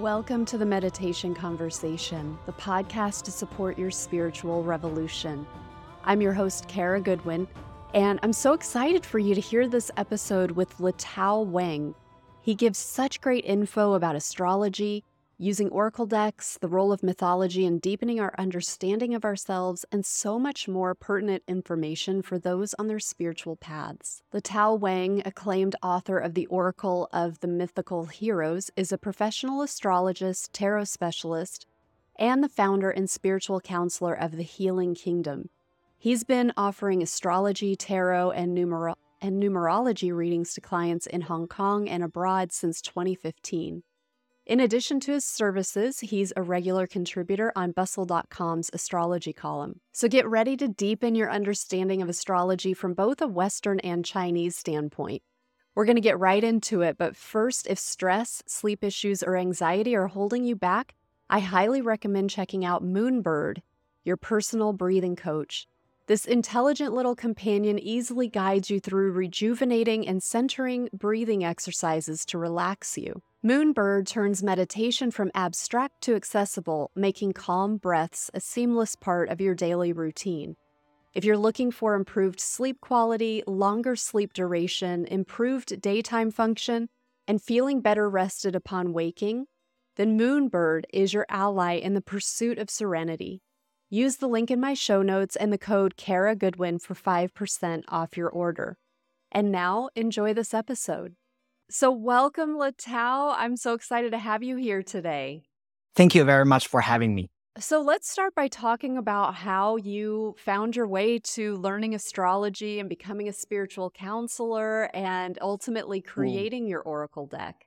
Welcome to the Meditation Conversation, the podcast to support your spiritual revolution. I'm your host, Kara Goodwin, and I'm so excited for you to hear this episode with Litao Wang. He gives such great info about astrology, using oracle decks, the role of mythology, and deepening our understanding of ourselves, and so much more pertinent information for those on their spiritual paths. Litao Wang, acclaimed author of The Oracle of the Mythical Heroes, is a professional astrologist, tarot specialist, and the founder and spiritual counselor of the Healing Kingdom. He's been offering astrology, tarot, and numerology readings to clients in Hong Kong and abroad since 2015. In addition to his services, he's a regular contributor on Bustle.com's astrology column. So get ready to deepen your understanding of astrology from both a Western and Chinese standpoint. We're going to get right into it, but first, if stress, sleep issues, or anxiety are holding you back, I highly recommend checking out Moonbird, your personal breathing coach. This intelligent little companion easily guides you through rejuvenating and centering breathing exercises to relax you. Moonbird turns meditation from abstract to accessible, making calm breaths a seamless part of your daily routine. If you're looking for improved sleep quality, longer sleep duration, improved daytime function, and feeling better rested upon waking, then Moonbird is your ally in the pursuit of serenity. Use the link in my show notes and the code Kara Goodwin for 5% off your order. And now, enjoy this episode. So welcome, Litao. I'm so excited to have you here today. Thank you very much for having me. So let's start by talking about how you found your way to learning astrology and becoming a spiritual counselor and ultimately creating your oracle deck.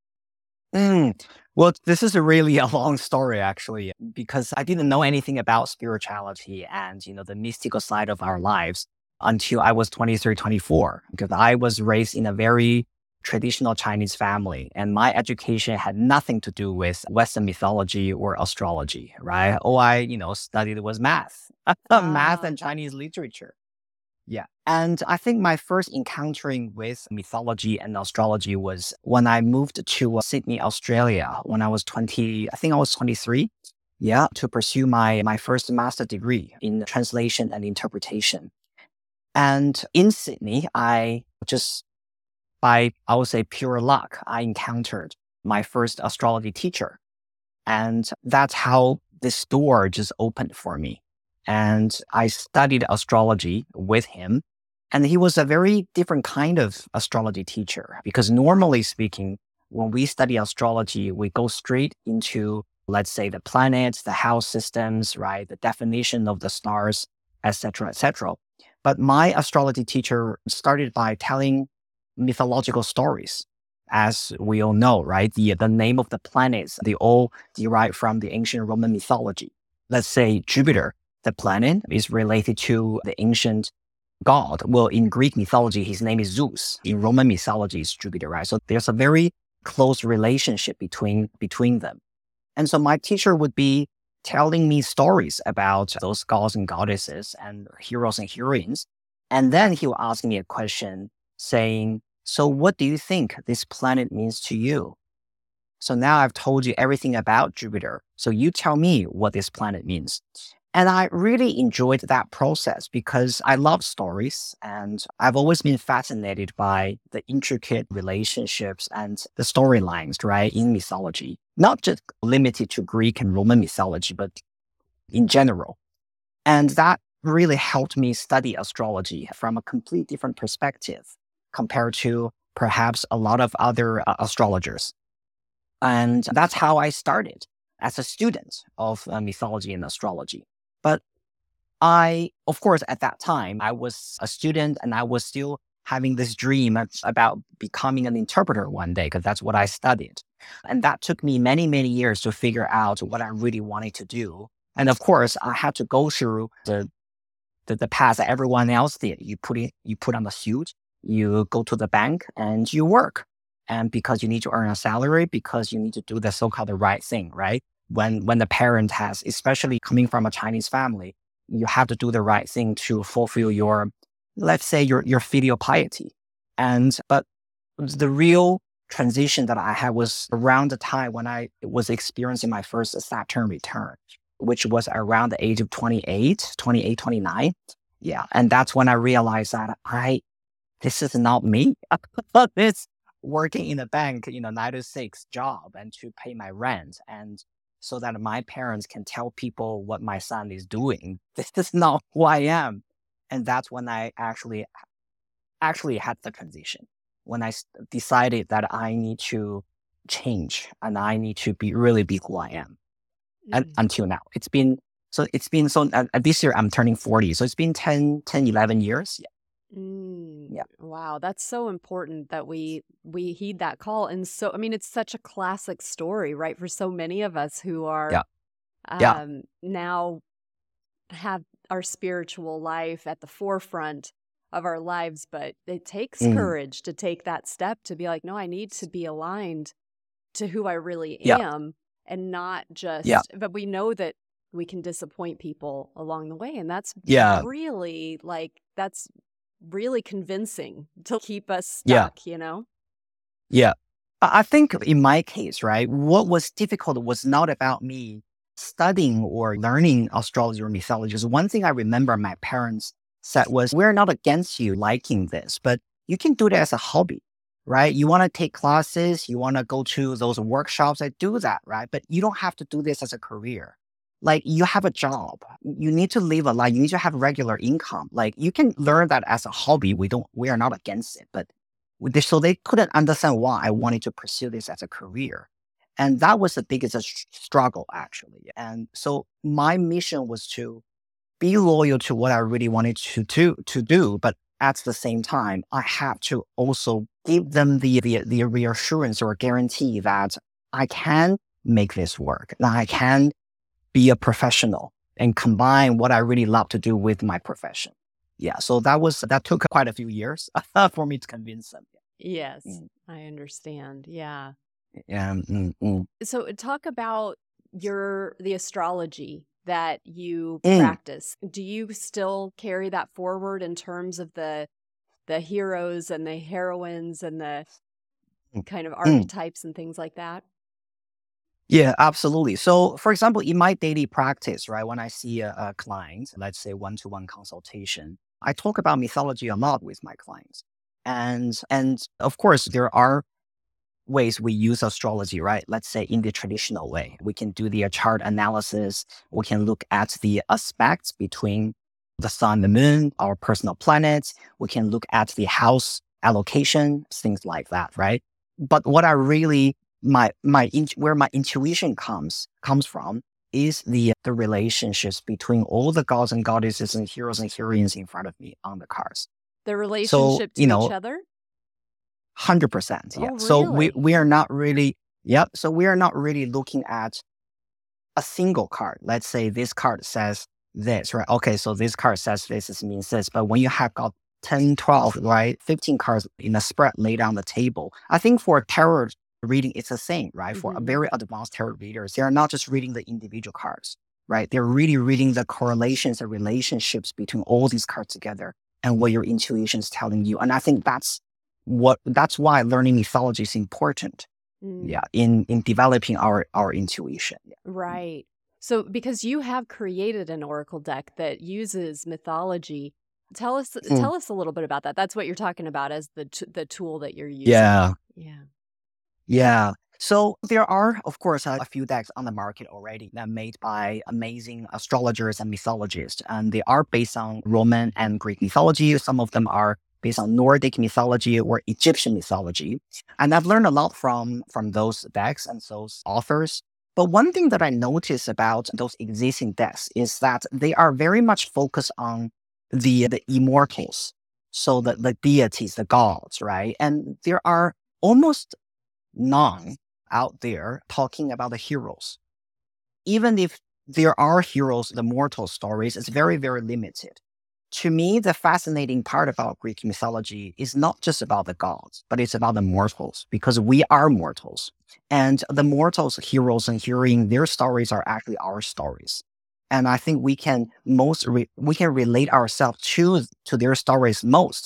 Well, this is really a long story, actually, because I didn't know anything about spirituality and, the mystical side of our lives until I was 23, 24, because I was raised in a very traditional Chinese family, and my education had nothing to do with Western mythology or astrology, right? All I, studied was math, math and Chinese literature. Yeah. And I think my first encountering with mythology and astrology was when I moved to Sydney, Australia, when I was 20, I think I was 23. Yeah. To pursue my first master degree in translation and interpretation. And in Sydney, by, I would say, pure luck, I encountered my first astrology teacher. And that's how this door just opened for me. And I studied astrology with him. And he was a very different kind of astrology teacher, because normally speaking, when we study astrology, we go straight into, let's say, the planets, the house systems, right? The definition of the stars, etc., etc. But my astrology teacher started by telling mythological stories. As we all know, right? The name of the planets, they all derive from the ancient Roman mythology. Let's say Jupiter, the planet, is related to the ancient god. Well, in Greek mythology, his name is Zeus. In Roman mythology, it's Jupiter, right? So there's a very close relationship between them. And so my teacher would be telling me stories about those gods and goddesses and heroes and heroines. And then he would ask me a question saying, so what do you think this planet means to you? So now I've told you everything about Jupiter. So you tell me what this planet means. And I really enjoyed that process because I love stories and I've always been fascinated by the intricate relationships and the storylines, right, in mythology, not just limited to Greek and Roman mythology, but in general. And that really helped me study astrology from a completely different perspective compared to perhaps a lot of other astrologers. And that's how I started as a student of mythology and astrology. But of course, at that time, I was a student and I was still having this dream about becoming an interpreter one day, because that's what I studied. And that took me many, many years to figure out what I really wanted to do. And of course, I had to go through the path that everyone else did. You put on a suit, you go to the bank and you work. And because you need to earn a salary, because you need to do the so-called the right thing, right? When the parent has, especially coming from a Chinese family, you have to do the right thing to fulfill your, let's say, your filial piety. But the real transition that I had was around the time when I was experiencing my first Saturn return, which was around the age of 29. Yeah. And that's when I realized that this is not me. It's working in a bank, 9 to 6 job and to pay my rent. And so that my parents can tell people what my son is doing. This is not who I am. And that's when I actually had the transition, when decided that I need to change and I need to really be who I am. And until now, this year I'm turning 40. So it's been 10, 11 years. Yeah. Wow, that's so important that we heed that call. And so, I mean, it's such a classic story, right? For so many of us who are now have our spiritual life at the forefront of our lives, but it takes courage to take that step to be like, no, I need to be aligned to who I really am and not just, but we know that we can disappoint people along the way. And that's really that's really convincing to keep us stuck, Yeah. I think in my case, right, what was difficult was not about me studying or learning astrology or mythology. So one thing I remember my parents said was, we're not against you liking this, but you can do it as a hobby, right? You want to take classes, you want to go to those workshops, I do that, right? But you don't have to do this as a career. Like, you have a job, you need to live a life, you need to have regular income. Like, you can learn that as a hobby. We are not against it, but so they couldn't understand why I wanted to pursue this as a career. And that was the biggest struggle, actually. And so my mission was to be loyal to what I really wanted to do. But at the same time, I have to also give them the reassurance or guarantee that I can make this work, that I can be a professional and combine what I really love to do with my profession. Yeah. So that took quite a few years for me to convince them. Yes, I understand. Yeah. Yeah. So talk about the astrology that you practice. Do you still carry that forward in terms of the heroes and the heroines and the kind of archetypes and things like that? Yeah, absolutely. So, for example, in my daily practice, right, when I see a client, let's say one-to-one consultation, I talk about mythology a lot with my clients. And of course, there are ways we use astrology, right? Let's say in the traditional way, we can do the chart analysis. We can look at the aspects between the sun, the moon, our personal planets. We can look at the house allocation, things like that, right? But what I really where my intuition comes from is the relationships between all the gods and goddesses and heroes and heroines in front of me on the cards. The relationship to each other? 100%. Yeah. Oh, really? So we are not really, So we are not really looking at a single card. Let's say this card says this, right? Okay. So this card says this means this. But when you have got 10, 12, right? 15 cards in a spread laid on the table, I think for tarot reading, it's the same, right? For a very advanced tarot readers, they are not just reading the individual cards, right? They're really reading the correlations and relationships between all these cards together and what your intuition is telling you. And I think that's why learning mythology is important. In developing our intuition. Right. So because you have created an oracle deck that uses mythology, tell us a little bit about that. That's what you're talking about as the tool that you're using. Yeah. So there are, of course, a few decks on the market already that are made by amazing astrologers and mythologists, and they are based on Roman and Greek mythology. Some of them are based on Nordic mythology or Egyptian mythology. And I've learned a lot from those decks and those authors. But one thing that I notice about those existing decks is that they are very much focused on the immortals. So the deities, the gods, right? And there are almost none out there talking about the heroes. Even if there are heroes, the mortal stories, it's very, very limited. To me, the fascinating part about Greek mythology is not just about the gods, but it's about the mortals, because we are mortals. And the mortals, heroes and heroines, their stories are actually our stories. And I think we can relate ourselves to their stories most.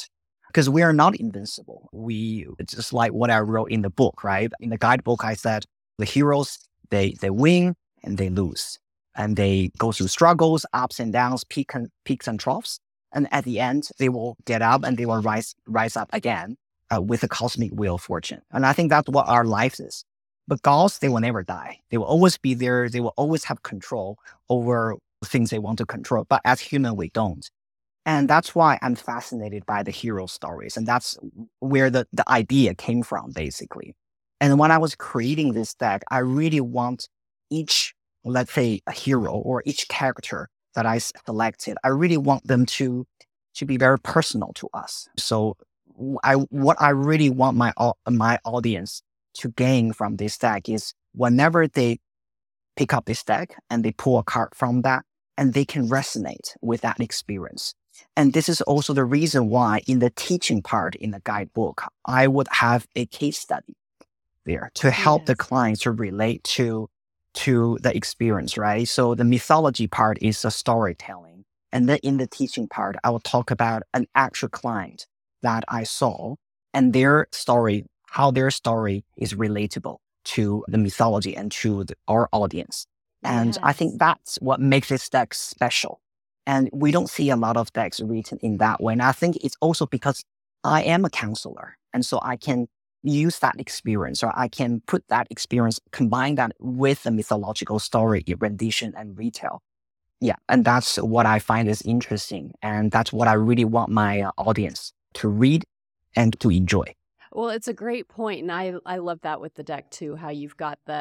because we are not invincible. It's just like what I wrote in the book, right? In the guidebook, I said the heroes, they win and they lose. And they go through struggles, ups and downs, peaks and troughs. And at the end, they will get up and they will rise up again with a cosmic wheel of fortune. And I think that's what our life is. But gods, they will never die. They will always be there. They will always have control over things they want to control. But as human, we don't. And that's why I'm fascinated by the hero stories. And that's where the idea came from, basically. And when I was creating this deck, I really want each, let's say, a hero or each character that I selected, I really want them to be very personal to us. So what I really want my audience to gain from this deck is whenever they pick up this deck and they pull a card from that, and they can resonate with that experience. And this is also the reason why in the teaching part in the guidebook, I would have a case study there to help the clients to relate to the experience, right? So the mythology part is the storytelling. And then in the teaching part, I will talk about an actual client that I saw and their story, how their story is relatable to the mythology and to our audience. And I think that's what makes this deck special. And we don't see a lot of decks written in that way. And I think it's also because I am a counselor. And so I can use that experience, or I can put that experience, combine that with the mythological story, rendition, and retell. Yeah. And that's what I find is interesting. And that's what I really want my audience to read and to enjoy. Well, it's a great point. And I love that with the deck too, how you've got the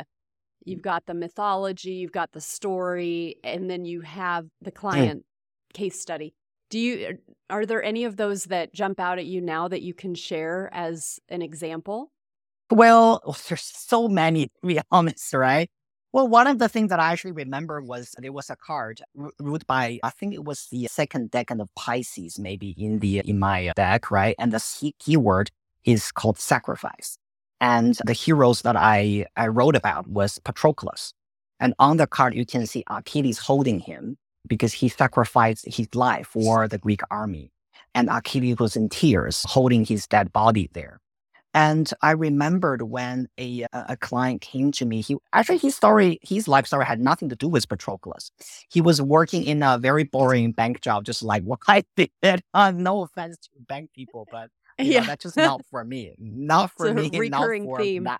mythology, you've got the story, and then you have the client case study. Are there any of those that jump out at you now that you can share as an example? Well, there's so many, to be honest, right? Well, one of the things that I actually remember was there was a card ruled by, I think it was the second decan of Pisces, maybe in my deck, right? And the keyword is called sacrifice. And the heroes that I wrote about was Patroclus. And on the card, you can see Achilles holding him because he sacrificed his life for the Greek army. And Achilles was in tears, holding his dead body there. And I remembered when a client came to me, his life story had nothing to do with Patroclus. He was working in a very boring bank job, just like what I did. No offense to bank people, but that's just not for me. Not for me. Recurring not for theme. That.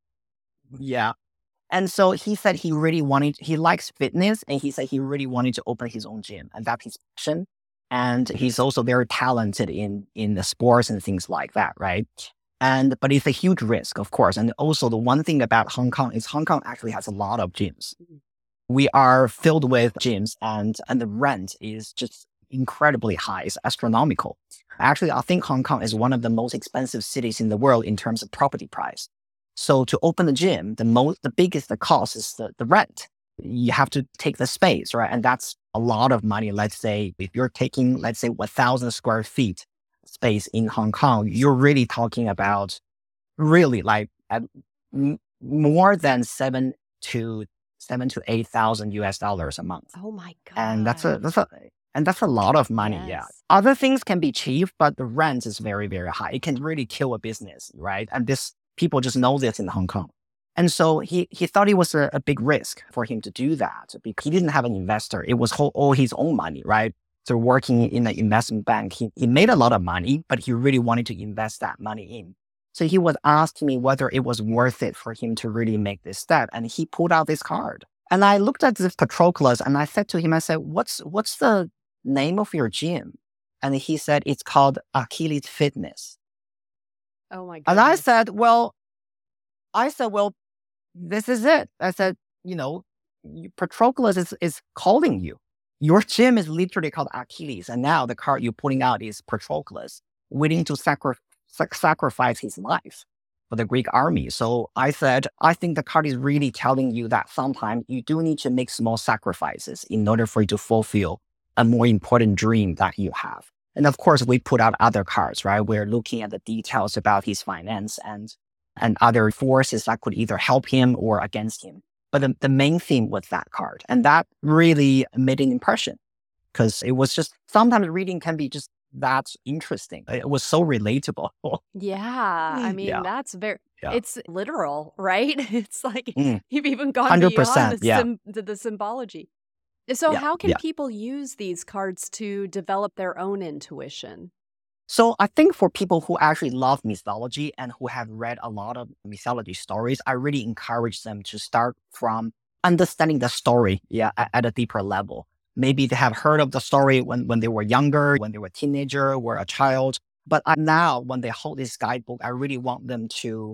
Yeah. And so he said he likes fitness, and he said he really wanted to open his own gym, and that's his passion. And he's also very talented in the sports and things like that, right? But it's a huge risk, of course. And also the one thing about Hong Kong is Hong Kong actually has a lot of gyms. We are filled with gyms, and the rent is just incredibly high. It's astronomical. Actually, I think Hong Kong is one of the most expensive cities in the world in terms of property price. So to open the gym, the biggest cost is the rent. You have to take the space, right? And that's a lot of money. Let's say if you're taking, 1,000 square feet space in Hong Kong, you're really talking about really more than $7,000 to $8,000 US a month. Oh my God. And that's a lot of money. Yes. Yeah. Other things can be cheap, but the rent is very, very high. It can really kill a business, right? And people just know this in Hong Kong. And so he thought it was a big risk for him to do that because he didn't have an investor. It was all his own money, right? So working in an investment bank, he made a lot of money, but he really wanted to invest that money in. So he was asking me whether it was worth it for him to really make this step. And he pulled out this card. And I looked at this Patroclus and I said to him, what's the name of your gym? And he said, it's called Achilles Fitness. Oh my goodness. And I said, well, this is it. I said, Patroclus is calling you. Your gym is literally called Achilles. And now the card you're putting out is Patroclus, willing to sacrifice his life for the Greek army. So I said, I think the card is really telling you that sometimes you do need to make small sacrifices in order for you to fulfill a more important dream that you have. And of course, we put out other cards, right? We're looking at the details about his finance and other forces that could either help him or against him. But the main theme was that card. And that really made an impression because it was just, sometimes reading can be just that's interesting. It was so relatable. Yeah, I mean, Yeah, that's very yeah. it's literal, right? It's like Mm, you've even gone beyond 100%. Yeah, the symbology. So yeah, how can yeah. people use these cards to develop their own intuition? So I think for people who actually love mythology and who have read a lot of mythology stories, I really encourage them to start from understanding the story, yeah, at a deeper level. Maybe they have heard of the story when they were younger, when they were a teenager or a child. But now when they hold this guidebook, I really want them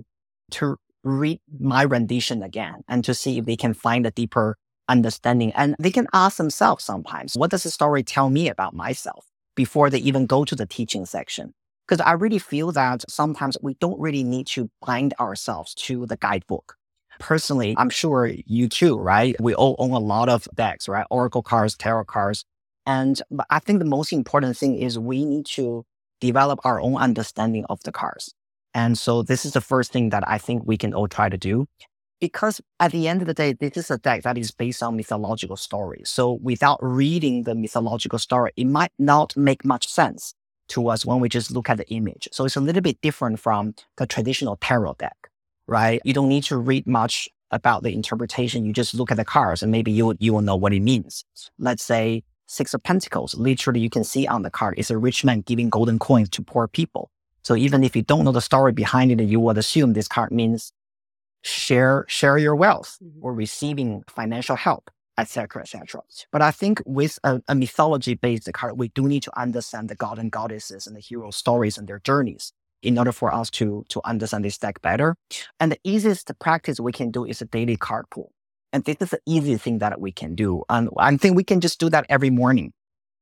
to read my rendition again and to see if they can find a deeper understanding. And they can ask themselves sometimes, what does the story tell me about myself? Before they even go to the teaching section. Because I really feel that sometimes we don't really need to bind ourselves to the guidebook. Personally, I'm sure you too, right? We all own a lot of decks, right? Oracle cards, tarot cards. But I think the most important thing is we need to develop our own understanding of the cards. And so this is the first thing that I think we can all try to do. Because at the end of the day, this is a deck that is based on mythological stories. So without reading the mythological story, it might not make much sense to us when we just look at the image. So it's a little bit different from the traditional tarot deck, right? You don't need to read much about the interpretation. You just look at the cards and maybe you will know what it means. Let's say Six of Pentacles. Literally, you can see on the card, it's a rich man giving golden coins to poor people. So even if you don't know the story behind it, you would assume this card means share your wealth or receiving financial help, etc., etc. But I think with a mythology-based card, we do need to understand the god and goddesses and the hero stories and their journeys in order for us to understand this deck better. And the easiest practice we can do is a daily card pull. And this is the easiest thing that we can do. And I think we can just do that every morning.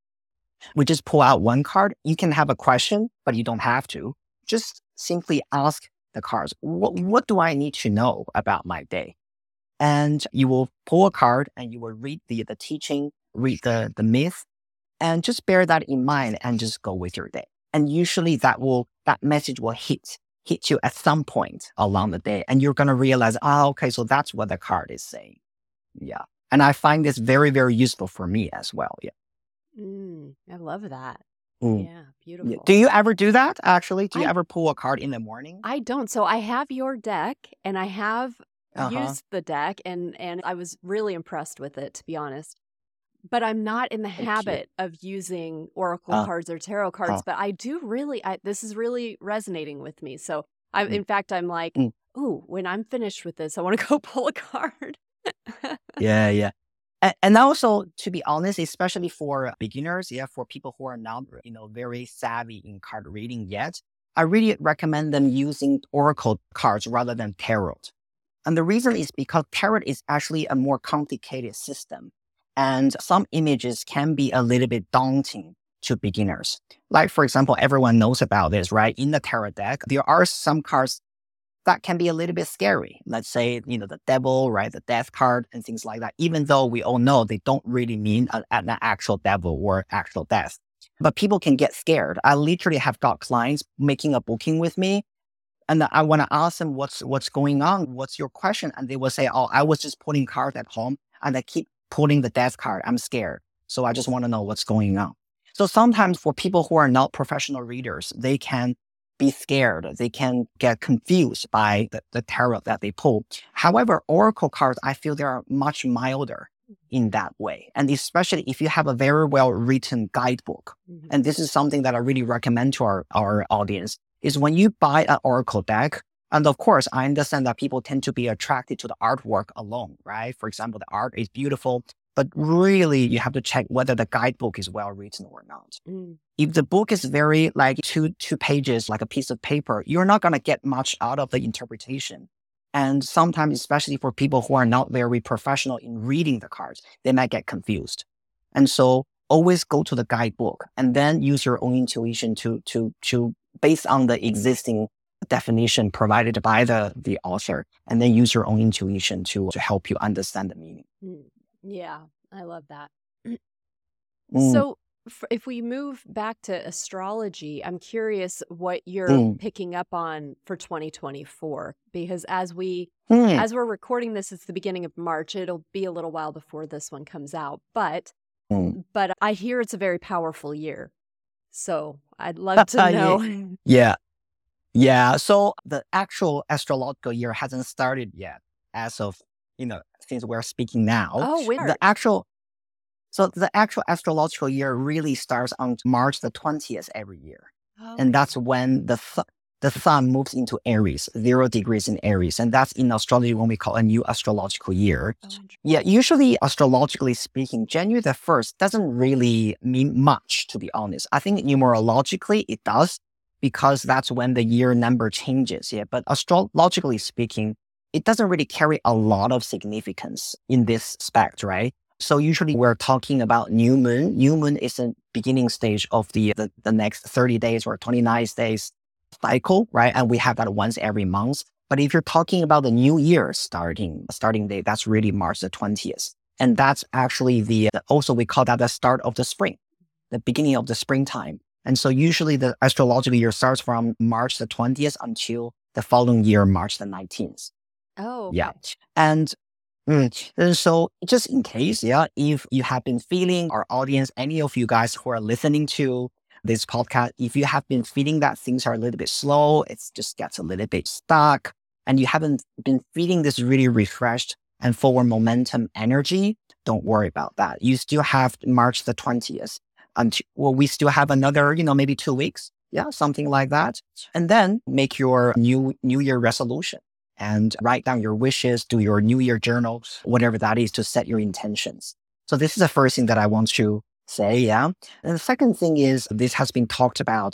We just pull out one card. You can have a question, but you don't have to. Just simply ask the cards, what do I need to know about my day? And you will pull a card and you will read the teaching, read the myth, and just bear that in mind and just go with your day. And usually that message will hit you at some point along the day. And you're going to realize, okay, so that's what the card is saying. Yeah. And I find this very, very useful for me as well. Yeah. I love that. Mm. Yeah, beautiful. Do you ever do that, actually? Do you I ever pull a card in the morning? I don't. So I have your deck and I have Uh-huh. used the deck and I was really impressed with it, to be honest. But I'm not in the Thank you. habit of using oracle Uh, cards or tarot cards, uh, but I do really this is really resonating with me. So mm, in fact I'm like, mm. ooh, when I'm finished with this, I want to go pull a card. Yeah, yeah. And also, to be honest, especially for beginners, yeah, for people who are not, very savvy in card reading yet, I really recommend them using oracle cards rather than tarot. And the reason is because tarot is actually a more complicated system. And some images can be a little bit daunting to beginners. Like, for example, everyone knows about this, right? In the tarot deck, there are some cards that can be a little bit scary. Let's say, the devil, right? The death card and things like that, even though we all know they don't really mean an actual devil or actual death. But people can get scared. I literally have got clients making a booking with me and I want to ask them what's going on? What's your question? And they will say, oh, I was just pulling cards at home and I keep pulling the death card. I'm scared. So I just want to know what's going on. So sometimes for people who are not professional readers, they can be scared. They can get confused by the tarot that they pull. However, oracle cards, I feel they are much milder in that way. And especially if you have a very well written guidebook. And this is something that I really recommend to our audience, is when you buy an oracle deck, and of course, I understand that people tend to be attracted to the artwork alone, right? For example, the art is beautiful, but really you have to check whether the guidebook is well written or not. If the book is very like two pages, like a piece of paper, you're not going to get much out of the interpretation. And sometimes, especially for people who are not very professional in reading the cards, they might get confused. And so always go to the guidebook and then use your own intuition to based on the existing definition provided by the author, and then use your own intuition to help you understand the meaning. Yeah, I love that. Mm. So if we move back to astrology, I'm curious what you're picking up on for 2024, because as we're recording this, it's the beginning of March. It'll be a little while before this one comes out, but I hear it's a very powerful year. So I'd love to know. Yeah. Yeah. So the actual astrological year hasn't started yet as of, since we're speaking now. Oh, The actual So the actual astrological year really starts on March the 20th every year. And that's when the sun moves into Aries, 0 degrees in Aries. And that's in astrology when we call a new astrological year. Yeah, usually astrologically speaking, January the 1st doesn't really mean much, to be honest. I think numerologically it does because that's when the year number changes. Yeah, but astrologically speaking, it doesn't really carry a lot of significance in this aspect, right? So usually we're talking about new moon. New moon is the beginning stage of the next 30 days or 29 days cycle, right? And we have that once every month. But if you're talking about the new year starting date, that's really March the 20th. And that's actually also we call that the start of the spring, the beginning of the springtime. And so usually the astrological year starts from March the 20th until the following year, March the 19th. Oh, okay. Yeah. And so just in case, if you have been feeling, our audience, any of you guys who are listening to this podcast, if you have been feeling that things are a little bit slow, it just gets a little bit stuck, and you haven't been feeling this really refreshed and forward momentum energy, don't worry about that. You still have March the 20th. We still have another, maybe 2 weeks. Yeah, something like that. And then make your new year resolution and write down your wishes, do your New Year journal, whatever that is, to set your intentions. So this is the first thing that I want to say, yeah. And the second thing is, this has been talked about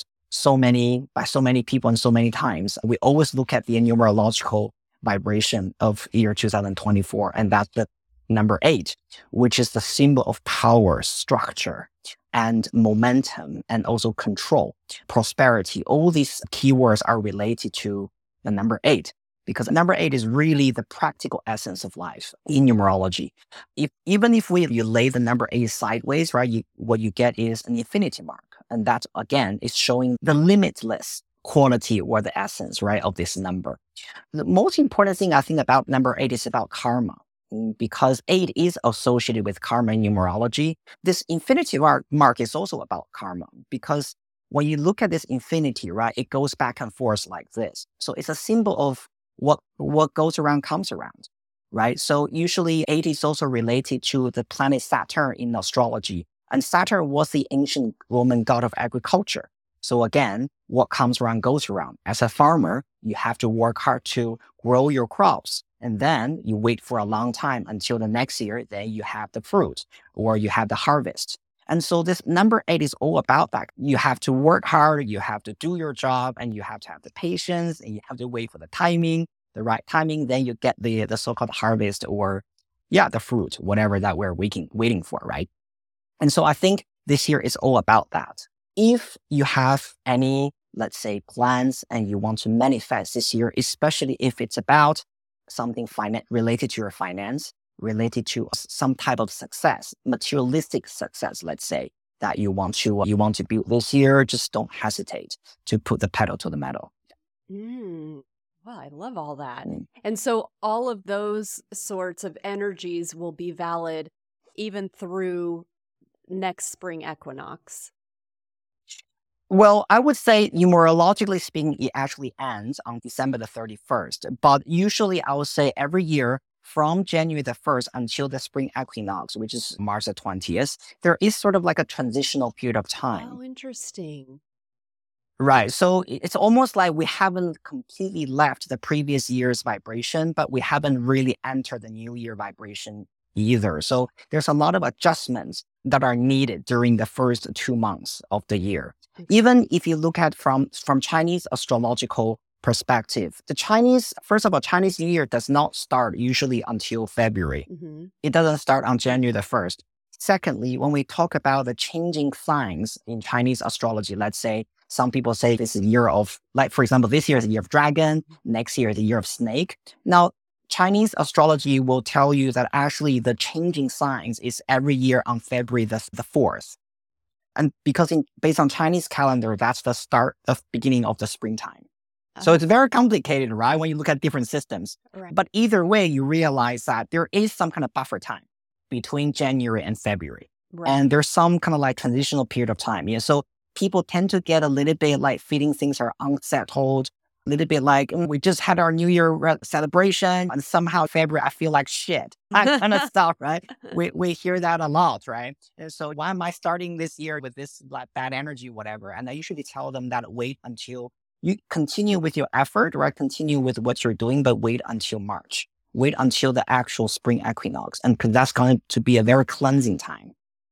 by so many people and so many times. We always look at the numerological vibration of year 2024, and that's the number 8, which is the symbol of power, structure, and momentum, and also control, prosperity. All these keywords are related to the number 8. Because number 8 is really the practical essence of life in numerology. Even if you lay the number 8 sideways, right, what you get is an infinity mark. And that, again, is showing the limitless quality or the essence, right, of this number. The most important thing I think about number 8 is about karma. Because 8 is associated with karma in numerology. This infinity mark is also about karma, because when you look at this infinity, right, it goes back and forth like this. So it's a symbol of what goes around comes around, right? So usually 8 is also related to the planet Saturn in astrology. And Saturn was the ancient Roman god of agriculture. So again, what comes around goes around. As a farmer, you have to work hard to grow your crops. And then you wait for a long time until the next year, then you have the fruit or you have the harvest. And so this number 8 is all about that. You have to work hard, you have to do your job, and you have to have the patience, and you have to wait for the right timing. Then you get the so-called harvest or, the fruit, whatever that we're waiting for, right? And so I think this year is all about that. If you have any, let's say, plans and you want to manifest this year, especially if it's about something related to your finance, related to some type of success, materialistic success, let's say, that you want to build this year, just don't hesitate to put the pedal to the metal. Well, I love all that. And so all of those sorts of energies will be valid even through next spring equinox. Well, I would say numerologically speaking, it actually ends on December the 31st. But usually I would say every year, from January the 1st until the spring equinox, which is March the 20th, there is sort of like a transitional period of time. Oh, interesting. Right. So it's almost like we haven't completely left the previous year's vibration, but we haven't really entered the new year vibration either. So there's a lot of adjustments that are needed during the first 2 months of the year. Even if you look at from Chinese astrological perspective, first of all, Chinese New Year does not start usually until February. Mm-hmm. It doesn't start on January the 1st. Secondly, when we talk about the changing signs in Chinese astrology, let's say some people say this is a year of, like, for example, this year is the year of dragon, next year is the year of snake. Now, Chinese astrology will tell you that actually the changing signs is every year on February the 4th. And because based on Chinese calendar, that's the beginning of the springtime. So it's very complicated, right? When you look at different systems. Right. But either way, you realize that there is some kind of buffer time between January and February. Right. And there's some kind of like transitional period of time. Yeah. So people tend to get a little bit like feeling things are unsettled, a little bit like we just had our New Year celebration and somehow February, I feel like shit. That kind of stuff, right? We hear that a lot, right? And so why am I starting this year with this like bad energy, whatever? And I usually tell them that wait until you continue with your effort, right? Continue with what you're doing, but wait until March. Wait until the actual spring equinox. And because that's going to be a very cleansing time.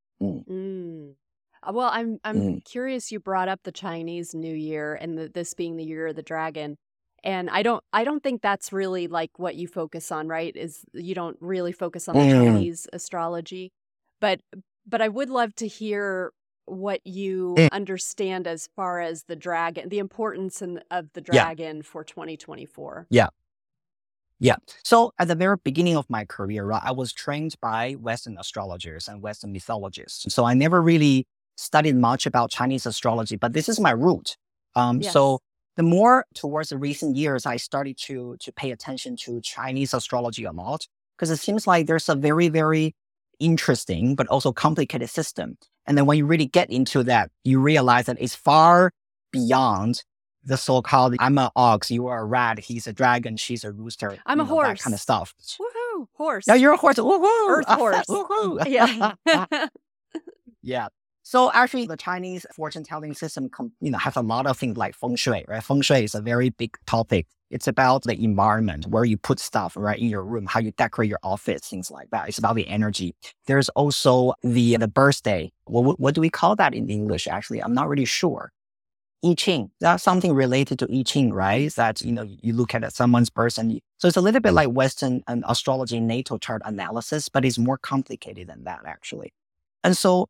Well, I'm curious. You brought up the Chinese New Year and this being the year of the dragon, and I don't think that's really like what you focus on, right? Is you don't really focus on the Chinese astrology, but I would love to hear what you understand as far as the dragon, the importance of the dragon for 2024. Yeah. So at the very beginning of my career, right, I was trained by Western astrologers and Western mythologists. So I never really studied much about Chinese astrology, but this is my root. So the more towards the recent years, I started to pay attention to Chinese astrology a lot, because it seems like there's a very, very interesting, but also complicated system. And then when you really get into that, you realize that it's far beyond the so-called, I'm an ox, you are a rat, he's a dragon, she's a rooster. I'm a horse. That kind of stuff. Woohoo! Horse. No, you're a horse. Woohoo! Earth horse. Woohoo! Yeah. Yeah. So actually, the Chinese fortune-telling system, has a lot of things like feng shui, right? Feng shui is a very big topic. It's about the environment, where you put stuff, right, in your room, how you decorate your office, things like that. It's about the energy. There's also the birthday. What do we call that in English, actually? I'm not really sure. I Ching. That's something related to I Ching, right? That, you look at someone's birth so it's a little bit like Western astrology natal chart analysis, but it's more complicated than that, actually. And so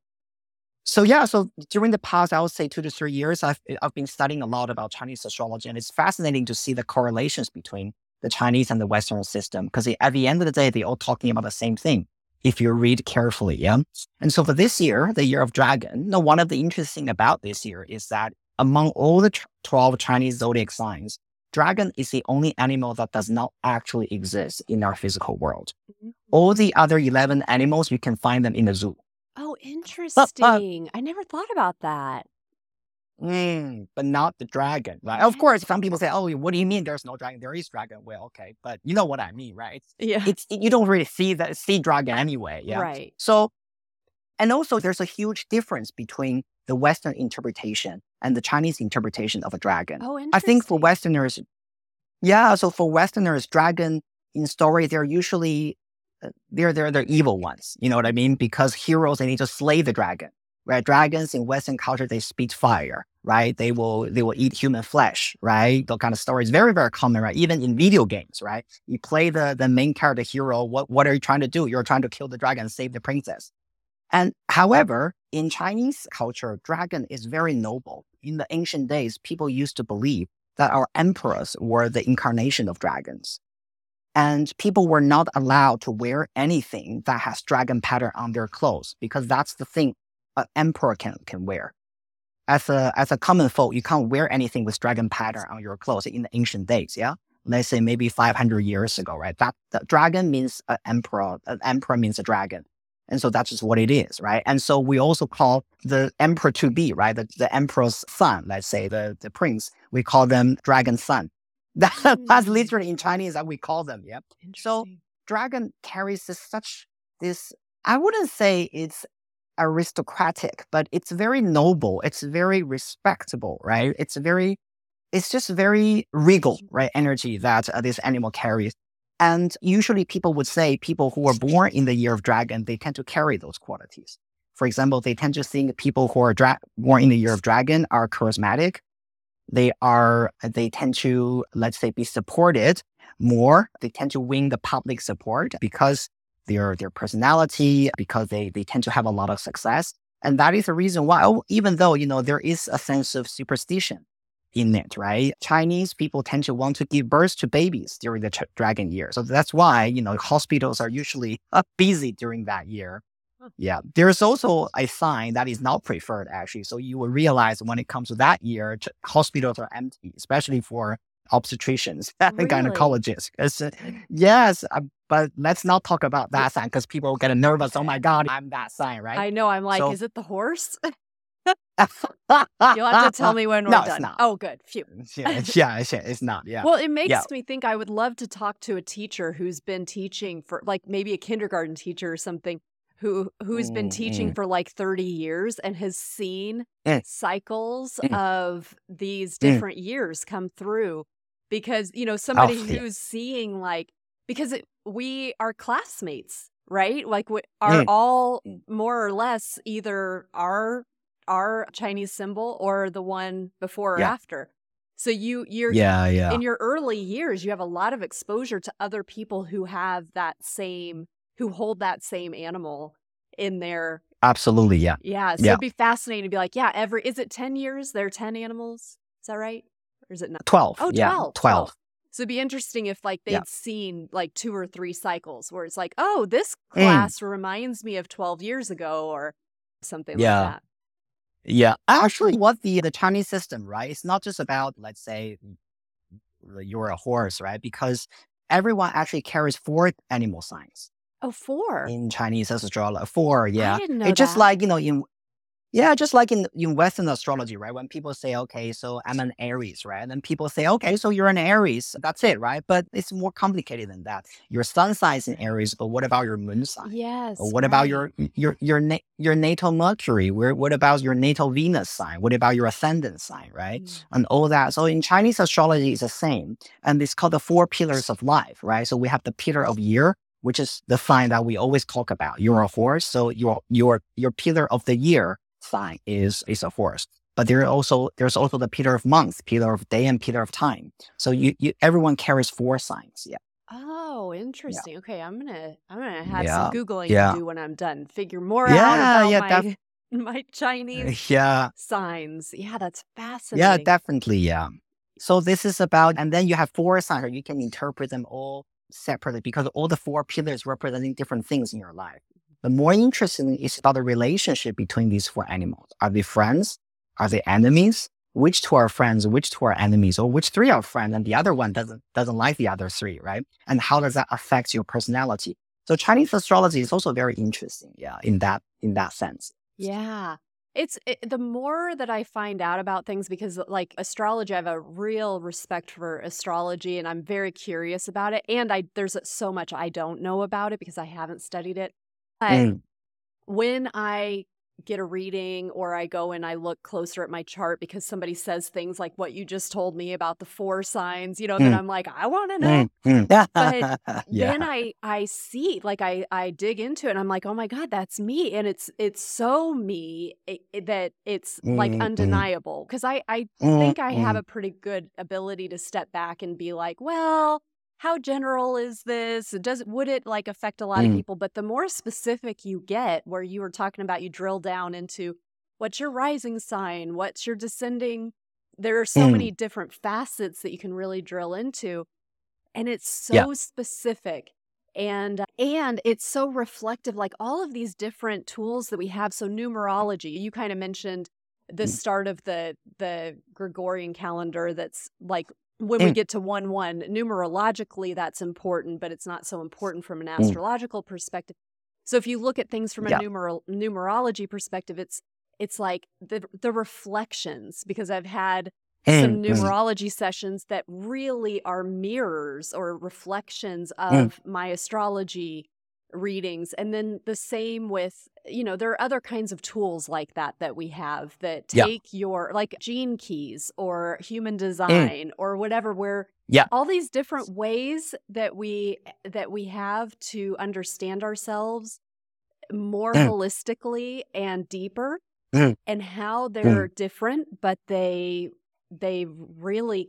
during the past, I would say 2 to 3 years, I've been studying a lot about Chinese astrology, and it's fascinating to see the correlations between the Chinese and the Western system, because at the end of the day, they're all talking about the same thing, if you read carefully, yeah? And so for this year, the year of dragon, one of the interesting about this year is that among all the 12 Chinese zodiac signs, dragon is the only animal that does not actually exist in our physical world. All the other 11 animals, you can find them in the zoo. Oh, interesting. I never thought about that. But not the dragon, right? Of course, some people say, oh, what do you mean there's no dragon? There is dragon. Well, okay, but you know what I mean, right? You don't really see dragon anyway, yeah? Right. So, and also there's a huge difference between the Western interpretation and the Chinese interpretation of a dragon. Oh, interesting. I think for Westerners, dragon in story, they're usually, they're evil ones. You know what I mean? Because heroes, they need to slay the dragon, right? Dragons in Western culture, they spit fire, right? They will eat human flesh, right? That kind of story is very, very common, right? Even in video games, right? You play the main character hero, what are you trying to do? You're trying to kill the dragon and save the princess. And however, in Chinese culture, dragon is very noble. In the ancient days, people used to believe that our emperors were the incarnation of dragons. And people were not allowed to wear anything that has dragon pattern on their clothes, because that's the thing an emperor can wear. As a common folk, you can't wear anything with dragon pattern on your clothes in the ancient days, yeah? Let's say maybe 500 years ago, right? That the dragon means an emperor means a dragon. And so that's just what it is, right? And so we also call the emperor to be, right? The emperor's son, let's say the prince, we call them dragon son. That's literally in Chinese that we call them, yeah? So dragon carries this, I wouldn't say it's aristocratic, but it's very noble. It's very respectable, right? It's just very regal, right? Energy that this animal carries. And usually people would say people who are born in the year of dragon, they tend to carry those qualities. For example, they tend to think people who are born in the year of dragon are charismatic. They tend to, let's say, be supported more. They tend to win the public support because their personality, because they tend to have a lot of success. And that is the reason why, even though, there is a sense of superstition in it, right? Chinese people tend to want to give birth to babies during the dragon year. So that's why, hospitals are usually busy during that year. Yeah. There's also a sign that is not preferred, actually. So you will realize when it comes to that year, hospitals are empty, especially for obstetricians and gynecologists. Yes, but let's not talk about that sign because people get nervous. Oh my God, I'm that sign, right? I know. I'm like, is it the horse? You'll have to tell me when we're No, done. it's not. Oh, good. Phew. It's not. Yeah. Well, it Yeah. makes me think I would love to talk to a teacher who's been teaching for like maybe a kindergarten teacher or something who's been teaching Mm, for like 30 years and has seen mm, cycles mm, of these mm. different years come through because, somebody Oh, yeah. who's seeing like because we are classmates, right? Like we are Mm, all mm. more or less either our Chinese symbol or the one before or Yeah. after. So you're Yeah. Yeah. in your early years, you have a lot of exposure to other people who who hold that same animal in their, Absolutely. Yeah. yeah. So Yeah. it'd be fascinating to be like, yeah, is it 10 years? There are 10 animals. Is that right? Or is it not? 12. Oh, Yeah. 12, 12. 12. So it'd be interesting if like Yeah. they'd seen like 2 or 3 cycles where it's like, oh, this Mm, class reminds me of 12 years ago or something like yeah. that. Yeah. Actually, what the Chinese system, right? It's not just about, let's say, you're a horse, right? Because everyone actually carries 4 animal signs Oh, 4. in Chinese astrology. 4, I yeah. didn't know It's just that. like, just like in Western astrology, right? When people say, okay, so I'm an Aries, right? And people say, okay, so you're an Aries. That's it, right? But it's more complicated than that. Your sun sign is in Aries, but what about your moon sign? Yes, Or what about right. your natal Mercury? What about your natal Venus sign? What about your ascendant sign, right? Mm. And all that. So in Chinese astrology, it's the same, and it's called the 4 pillars of life, right? So we have the pillar of year, which is the sign that we always talk about. You're a horse, so your pillar of the year sign is a horse. But there's also the pillar of month, pillar of day, and pillar of time. So everyone carries 4 signs. Yeah. Oh, Yeah. interesting. Okay, I'm gonna have some Yeah. Googling to Yeah. do when I'm done. Figure more out Yeah. about Yeah. my my Chinese Yeah. signs. Yeah, that's Yeah, fascinating. definitely. Yeah. So this is about, and then you have 4 signs, or you can interpret them all separately because all the 4 pillars representing different things in your life. But more interesting is about the relationship between these 4 animals. Are they friends? Are they enemies? Which 2 are friends? Which 2 are enemies? Or which 3 are friends and the other one doesn't like the other 3, right? And how does that affect your personality? So Chinese astrology is also very interesting, yeah, in that sense. Yeah. The more that I find out about things, because like astrology, I have a real respect for astrology and I'm very curious about it. And there's so much I don't know about it because I haven't studied it. But Mm, when I get a reading or I go and I look closer at my chart because somebody says things like what you just told me about the 4 signs, then mm, I'm like, I want to know. mm, mm. But Yeah. then I see, like I dig into it and I'm like, oh my God, that's me. And it's so me that it's like Mm, mm, undeniable. Because I mm, think I have mm, a pretty good ability to step back and be like, well, how general is this? Would it like affect a lot of mm, people? But the more specific you get, where you were talking about, you drill down into what's your rising sign, what's your descending. There are so mm. many different facets that you can really drill into. And it's Yeah. so specific and it's so reflective, like all of these different tools that we have. So numerology, you kind of mentioned the Mm, start of the Gregorian calendar. That's like when we mm, get to 1/1, numerologically that's important, but it's not so important from an mm. astrological perspective. So if you look at things from a Yeah. numerology perspective, it's like the reflections, because I've had Mm, some mm, numerology sessions that really are mirrors or reflections mm, of my astrology readings. And then the same with, there are other kinds of tools like that we have that yeah. take your like gene keys or human Mm, design or whatever, where yeah. all these different ways that we have to understand ourselves more Mm, holistically and deeper, mm, and how they're mm, different, but they really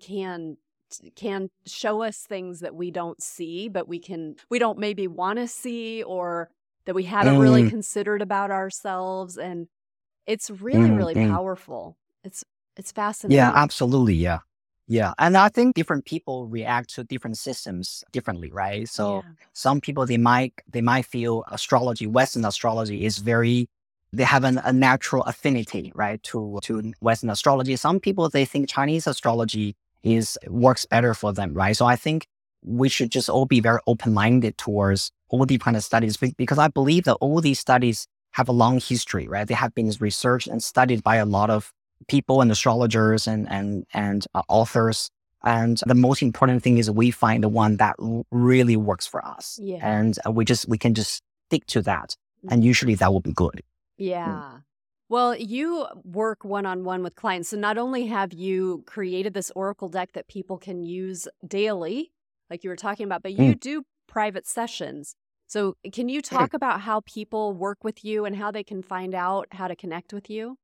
can show us things that we don't see, but we don't maybe want to see, or that we haven't really mm, considered about ourselves. And it's really, mm, really mm. powerful. It's Yeah, fascinating. absolutely. Yeah. Yeah. And I think different people react to different systems differently, right? So Yeah. some people they might feel astrology, Western astrology is they have a natural affinity, right, to Western astrology. Some people they think Chinese astrology works better for them, right? So I think we should just all be very open-minded towards all these kind of studies because I believe that all these studies have a long history, right? They have been researched and studied by a lot of people and astrologers and authors. And the most important thing is we find the one that really works for us. Yeah. And we can just stick to that. And usually that will be good. Yeah. Well, you work one-on-one with clients. So not only have you created this Oracle deck that people can use daily, like you were talking about, but you do private sessions. So can you talk about how people work with you and how they can find out how to connect with you?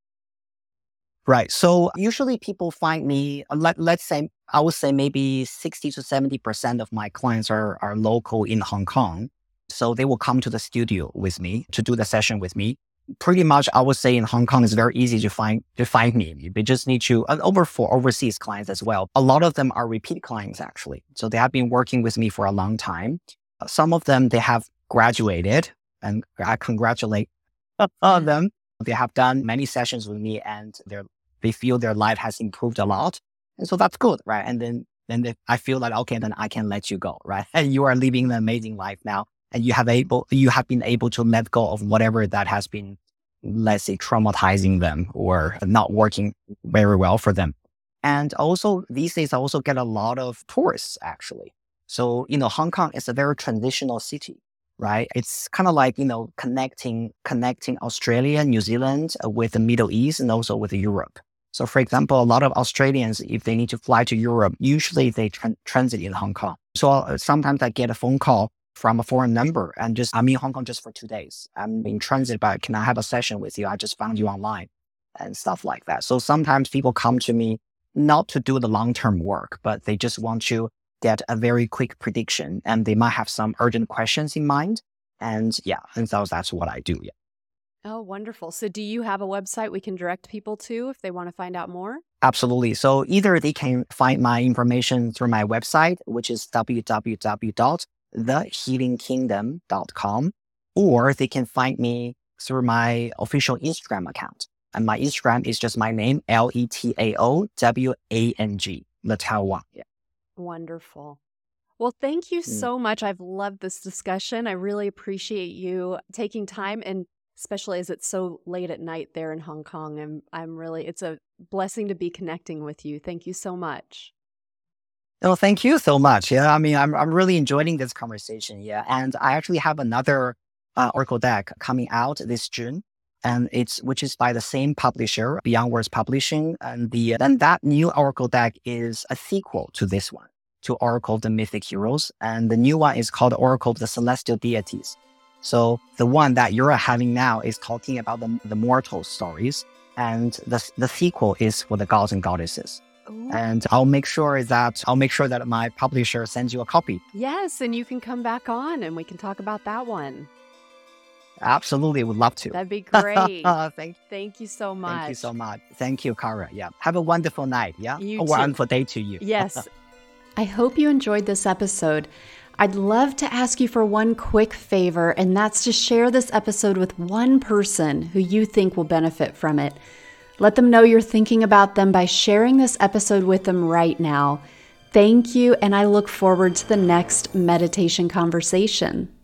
Right. So usually people find me, let's say, I would say maybe 60 to 70% of my clients are local in Hong Kong. So they will come to the studio with me to do the session with me. Pretty much, I would say in Hong Kong, it's very easy to find me. They just need to, and for overseas clients as well. A lot of them are repeat clients, actually. So they have been working with me for a long time. Some of them, they have graduated, and I congratulate them. They have done many sessions with me, and they feel their life has improved a lot. And so that's good, right? And then I feel like, okay, then I can let you go, right? And you are living an amazing life now. And you have been able to let go of whatever that has been, let's say, traumatizing them or not working very well for them. And also these days, I also get a lot of tourists, actually. So, Hong Kong is a very transitional city, right? It's kind of like, connecting Australia, New Zealand with the Middle East and also with Europe. So for example, a lot of Australians, if they need to fly to Europe, usually they transit in Hong Kong. So sometimes I get a phone call from a foreign number and I'm in Hong Kong just for 2 days. I'm in transit, but can I have a session with you? I just found you online and stuff like that. So sometimes people come to me not to do the long-term work, but they just want to get a very quick prediction and they might have some urgent questions in mind. And so that's what I do. Yeah. Oh, wonderful. So do you have a website we can direct people to if they want to find out more? Absolutely. So either they can find my information through my website, which is www.thehealingkingdom.com, or they can find me through my official Instagram account. And my Instagram is just my name, LETAOWANG, Letao Wang. Yeah. Wonderful. Well, thank you so much. I've loved this discussion. I really appreciate you taking time, and especially as it's so late at night there in Hong Kong. It's a blessing to be connecting with you. Thank you so much. Oh, thank you so much. Yeah, I mean, I'm really enjoying this conversation. Yeah, and I actually have another Oracle deck coming out this June, and which is by the same publisher, Beyond Words Publishing, and then that new Oracle deck is a sequel to this one, to Oracle of the Mythic Heroes, and the new one is called Oracle of the Celestial Deities. So the one that you're having now is talking about the mortal stories, and the sequel is for the gods and goddesses. Ooh. And I'll make sure that my publisher sends you a copy. Yes, and you can come back on and we can talk about that one. Absolutely, would love to. That'd be great. Thank you so much. Thank you so much. Thank you, Kara. Yeah, have a wonderful night. Yeah, you too. Wonderful day to you. Yes. I hope you enjoyed this episode. I'd love to ask you for one quick favor, and that's to share this episode with one person who you think will benefit from it. Let them know you're thinking about them by sharing this episode with them right now. Thank you, and I look forward to the next meditation conversation.